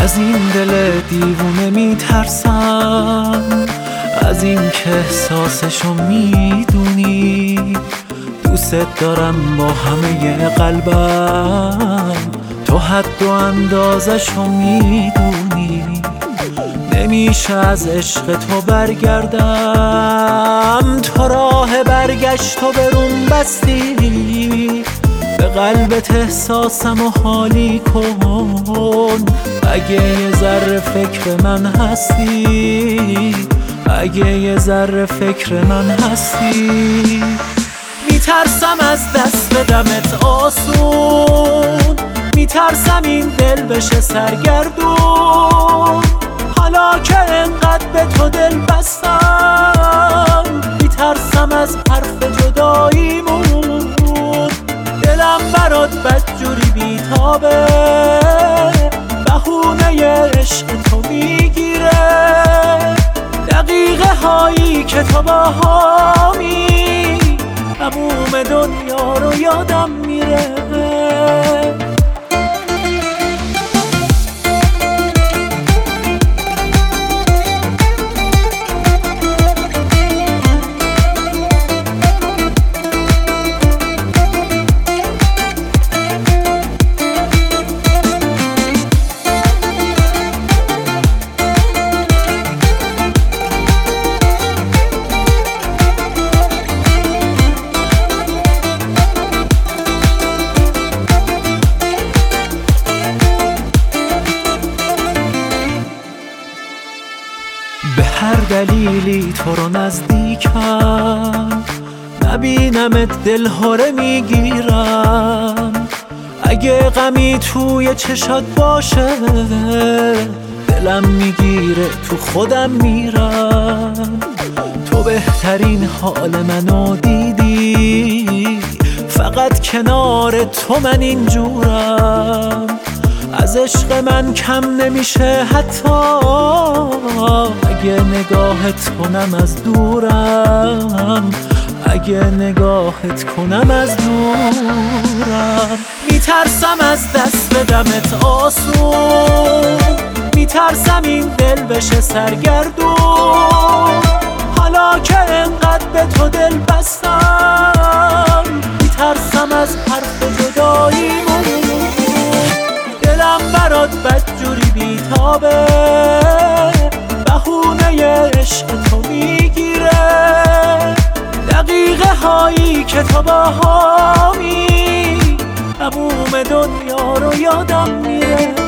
از این دل دیوونه میترسم، از این که احساسشو میدونی. دوست دارم با همه قلبم، تو حد و اندازشو میدونی. نمیشه از عشق تو برگردم، تو راه برگشت و برون بستی. به قلبت احساسم و حالی کن، اگه یه ذره فکر من هستی، اگه یه ذره فکر من هستی. میترسم از دست بدمت آسون، میترسم این دل بشه سرگردون. حالا که انقدر به تو دل بستم، میترسم از حرف جداییمون. دلم برات بدجوری بیتابه، بهونه عشق تو میگیره. دقیقه هایی که تو باهامی، تموم دنیا رو یادم میره. به هر دلیلی تو رو نزدیکم، نبینمت دلهره میگیرم. اگه غمی توی چشات باشه، دلم میگیره تو خودم میرم. تو بهترین حال منو دیدی، فقط کنار تو من اینجورم. از عشق من کم نمیشه حتی، اگه نگاهت کنم از دورم، اگه نگاهت کنم از دورم. میترسم از دست بدمت آسون، میترسم این دل بشه سرگردون. حالا که انقدر به تو دل بستم، میترسم از حرف جداییمون. دلم برات بدجوری بیتابه، بهونه عشق تو میگیره. دقیقه هایی که تو باهامی، تموم دنیا رو یادم میره.